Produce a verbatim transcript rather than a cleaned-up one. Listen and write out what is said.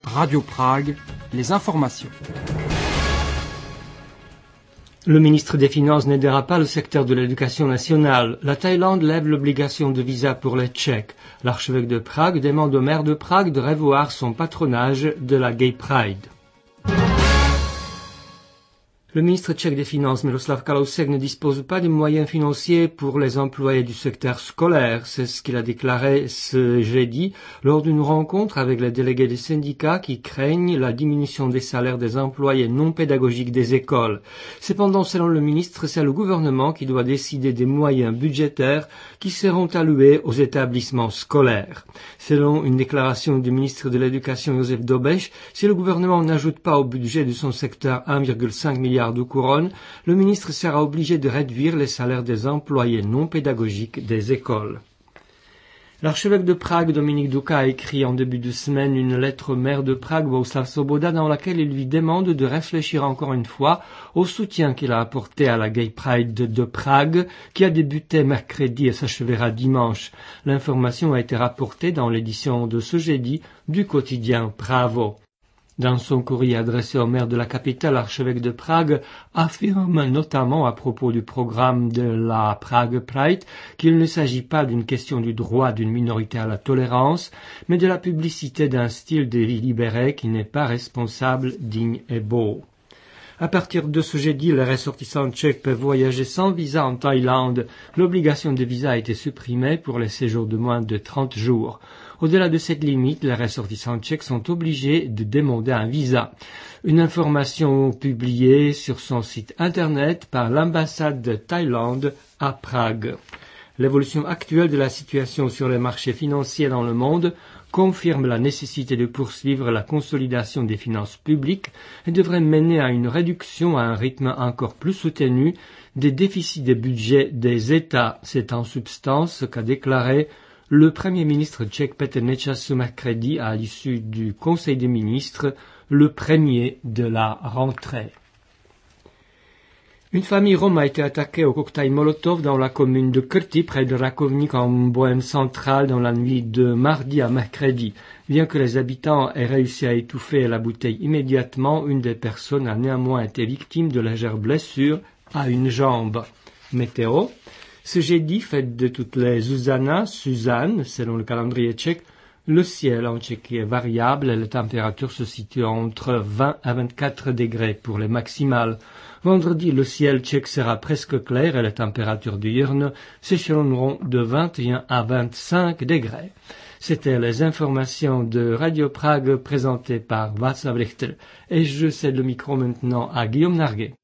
Radio Prague, les informations. Le ministre des Finances n'aidera pas le secteur de l'éducation nationale. La Thaïlande lève l'obligation de visa pour les Tchèques. L'archevêque de Prague demande au maire de Prague de revoir son patronage de la Gay Pride. Le ministre tchèque des Finances, Miroslav Kalousek, ne dispose pas de moyens financiers pour les employés du secteur scolaire. C'est ce qu'il a déclaré ce jeudi lors d'une rencontre avec les délégués des syndicats qui craignent la diminution des salaires des employés non pédagogiques des écoles. Cependant, selon le ministre, c'est le gouvernement qui doit décider des moyens budgétaires qui seront alloués aux établissements scolaires. Selon une déclaration du ministre de l'Éducation, Josef Dobeš, si le gouvernement n'ajoute pas au budget de son secteur un virgule cinq milliard de couronnes, le ministre sera obligé de réduire les salaires des employés non pédagogiques des écoles. L'archevêque de Prague, Dominik Duka, a écrit en début de semaine une lettre au maire de Prague, Bohuslav Svoboda, dans laquelle il lui demande de réfléchir encore une fois au soutien qu'il a apporté à la Gay Pride de Prague, qui a débuté mercredi et s'achèvera dimanche. L'information a été rapportée dans l'édition de ce jeudi du quotidien Pravo. Dans son courrier adressé au maire de la capitale, l'archevêque de Prague affirme notamment à propos du programme de la Prague Pride qu'il ne s'agit pas d'une question du droit d'une minorité à la tolérance, mais de la publicité d'un style de vie libéré qui n'est pas responsable, digne et beau. À partir de ce jeudi, les ressortissants tchèques peuvent voyager sans visa en Thaïlande. L'obligation de visa a été supprimée pour les séjours de moins de trente jours. Au-delà de cette limite, les ressortissants tchèques sont obligés de demander un visa. Une information publiée sur son site internet par l'ambassade de Thaïlande à Prague. L'évolution actuelle de la situation sur les marchés financiers dans le monde confirme la nécessité de poursuivre la consolidation des finances publiques et devrait mener à une réduction à un rythme encore plus soutenu des déficits des budgets des États. C'est en substance ce qu'a déclaré le Premier ministre tchèque Petr Nečas ce mercredi à l'issue du Conseil des ministres, le premier de la rentrée. Une famille rome a été attaquée au cocktail Molotov dans la commune de Krty, près de Rakovník, en Bohême centrale, dans la nuit de mardi à mercredi. Bien que les habitants aient réussi à étouffer la bouteille immédiatement, une des personnes a néanmoins été victime de légères blessures à une jambe. Météo. Ce jeudi, fête de toutes les Zuzana, Suzanne, selon le calendrier tchèque, le ciel en Tchéquie est variable et les températures se situent entre vingt à vingt-quatre degrés pour les maximales. Vendredi, le ciel tchèque sera presque clair et les températures diurnes s'échelonneront de vingt et un à vingt-cinq degrés. C'était les informations de Radio Prague présentées par Václav Richter. Et je cède le micro maintenant à Guillaume Narguet.